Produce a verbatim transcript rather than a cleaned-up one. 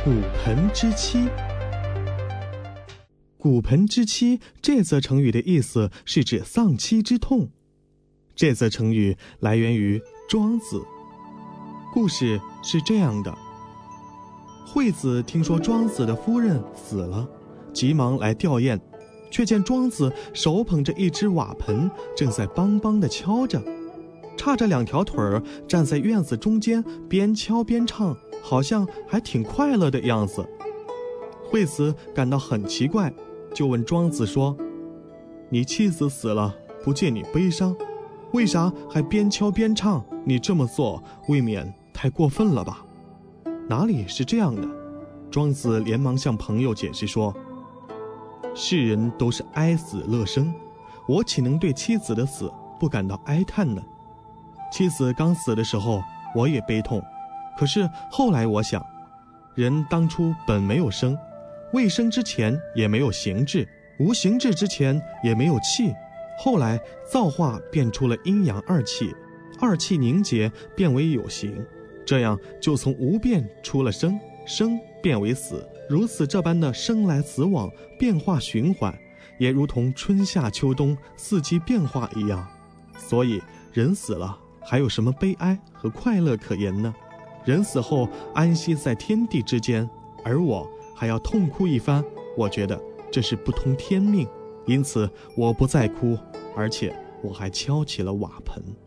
骨盆之妻。骨盆之妻这则成语的意思是指丧妻之痛。这则成语来源于庄子。故事是这样的：惠子听说庄子的夫人死了，急忙来吊唁，却见庄子手捧着一只瓦盆，正在梆梆地敲着，叉着两条腿儿站在院子中间，边敲边唱，好像还挺快乐的样子。惠子感到很奇怪，就问庄子说：你妻子死了，不见你悲伤，为啥还边敲边唱？你这么做未免太过分了吧？哪里是这样的？庄子连忙向朋友解释说：世人都是哀死乐生，我岂能对妻子的死不感到哀叹呢？妻子刚死的时候我也悲痛，可是后来我想，人当初本没有生，未生之前也没有形质，无形质之前也没有气，后来造化变出了阴阳二气，二气凝结变为有形，这样就从无变出了生，生变为死，如此这般的生来死往，变化循环，也如同春夏秋冬四季变化一样。所以人死了还有什么悲哀和快乐可言呢？人死后安息在天地之间，而我还要痛哭一番，我觉得这是不通天命，因此我不再哭，而且我还敲起了瓦盆。